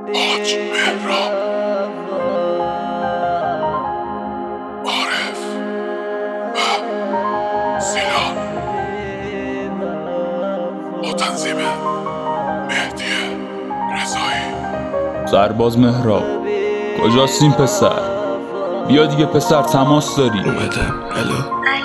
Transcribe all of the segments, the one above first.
آج مهراب عارف و سیلان با تنظیم مهدی رضایی. سرباز مهراب کجاست این پسر؟ بیا دیگه پسر، تماس داری. اومدم. الو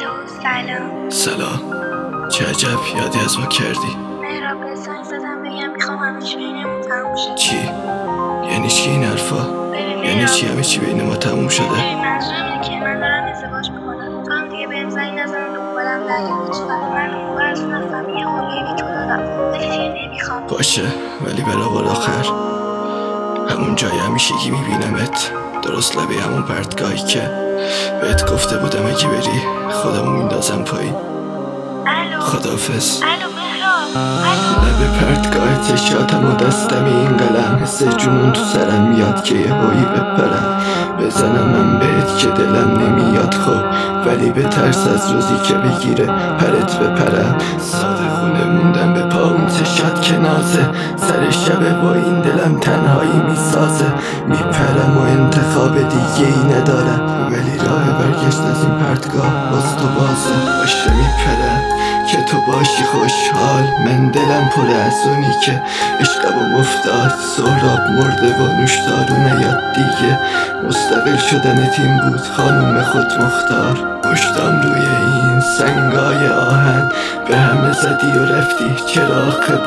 سلام. سلام. چه عجب یادی از ما کردی. مهراب به زنگ زدم بگم میخوام همه چی بینمون تموم شه. چی؟ یعنی چی این حرفا؟ یعنی چی همه چی بین ما تموم شده؟ منظورم اینه که من دارم ازدواج میکنم. تو هم دیگه بهم زنگ نزن دنبالم نگرد. من اون موقع از اون رفتم یه خونه تو دادم ولی دیگه نمیخوام. باشه، ولی بالآخر همون جای همیشگی میبینمت، درست لبه همون پرتگاهی که بهت گفته بودم اگه بری خودمو میندازم پایین. الو. خداحافظ. الو مهراب. لبه پرتگاهت شاتم و دستم این قلم، حس جنون تو سرم میاد که یه هایی بپرم بزنم من بهت که دلم نمیاد خب، ولی به ترس از روزی که بگیره پرت بپرم. ساده خونه موندم به پاون چشات که نازه، سر شبه با این دلم تنهایی میسازه. میپرم و انتخاب دیگه ای ندارم، ولی راه برگشت از این پرتگاه باز تو بازه. باشه میپرم که تو باشی خوشحال، من دلم پر از اونی که عشقم افتاد. سهراب مرده و نوشدارو نیاد دیگه، مستقل شدنت این بود خانوم خود مختار. پشتم روی این سنگای آهن به همه زدی و رفتی، چراغ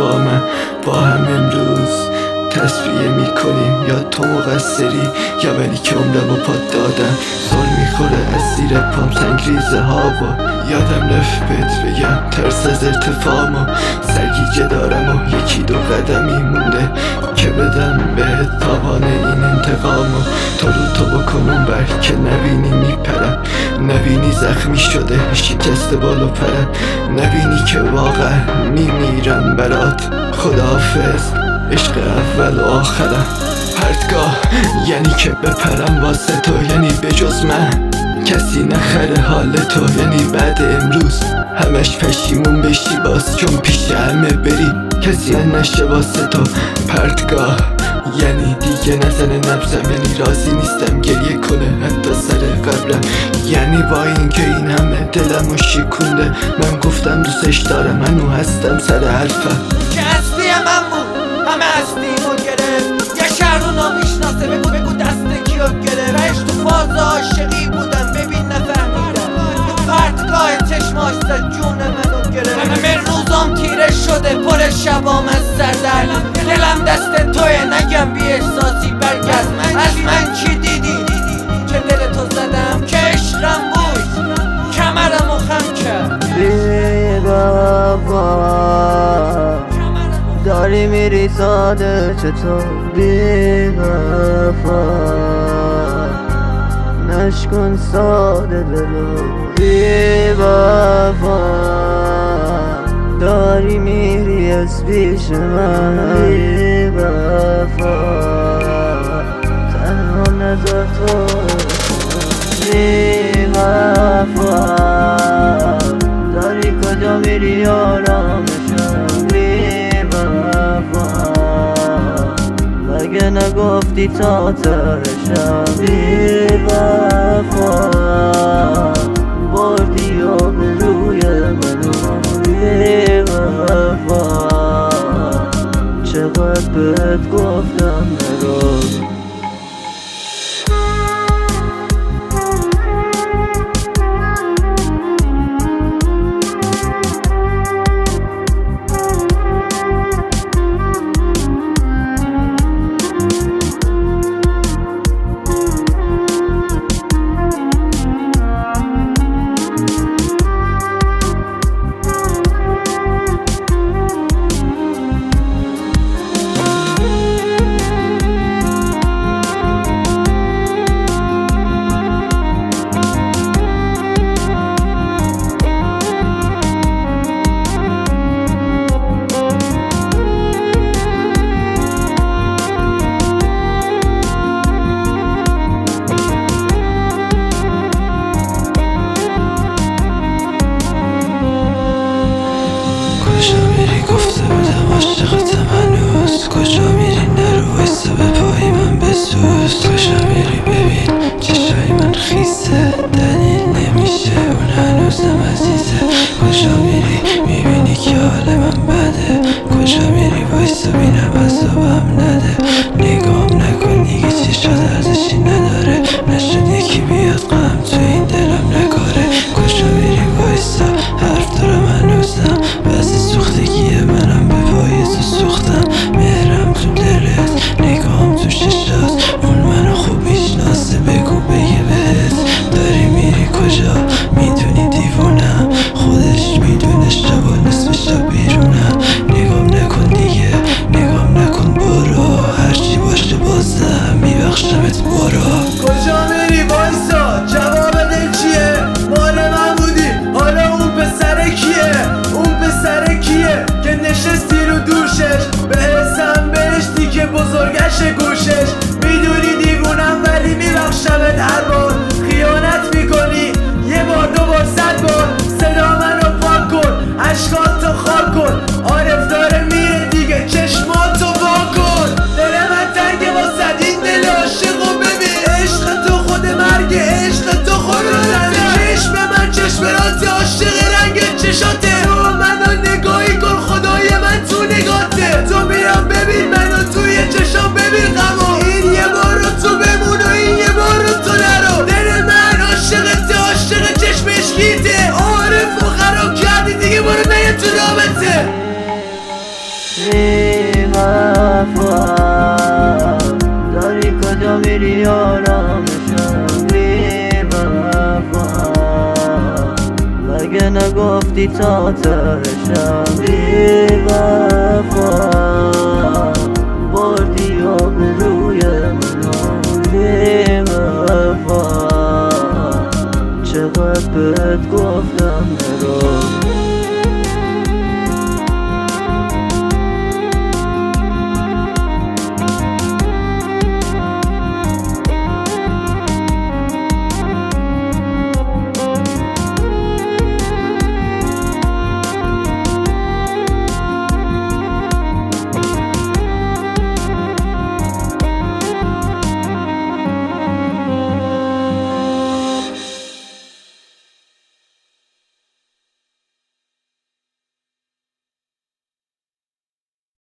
با هم امروز تصفیه میکنیم. یا تو مقصری یا منی که عمرمو پات دادم. سر میخوره از زیر پام سنگریزه ها و یادم رفت بهت بگم ترس از ارتفاعمو سرگیجه دارم و یکی دو قدمی مونده که بدم بهت تاوان این انتقامو. تو رو تو بکنم بر که نبینی میپرم، نبینی زخمی شده شکست بالو پرم، نبینی که واقعا میمیرم برات. خداحافظ عشق اول و آخرم. پرتگاه یعنی که بپرم واسه تو، یعنی به جز من کسی نخره حال تو، یعنی بعد امروز همش پشیمون بشی باز چون پیش همه بری کسی نشه واسه تو. پرتگاه یعنی دیگه نزنه نبزم، یعنی راضی نیستم گریه کنه حتی سر قبرم، یعنی با این که این همه دلمو شکونده من گفتم دوستش دارم، منو هستم سر حرفم که هستی من بود همه هستیمو گرفت. یه شهر رو نامیشناسه بگو دست کیو گرفت. رشت تو فاز عاشقی بودم ببین نفهمیدم، تو پرتگاه چشماش زد جون منو گرفت. همه روزام تیره شده پر شبام از سردرد، دلم دست توه نگم بی احساسی برگرد. از من چی دیدی که دل تو زدم که عشقم بود کمرمو خم کرد. بی وفا داری میری ساده چطور بی وفا، نشکن ساده دلو بی وفا، داری میری از پیش من بی وفا، تنها نذار تو بی وفا، داری کجا میری آرامشم بی وفا، مگه نگفتی تا ترشم بی وفا، بردی آب روی منو بی وفا، چقدر بهت گفتم نرو. نگفتی تا ترشم بی وفا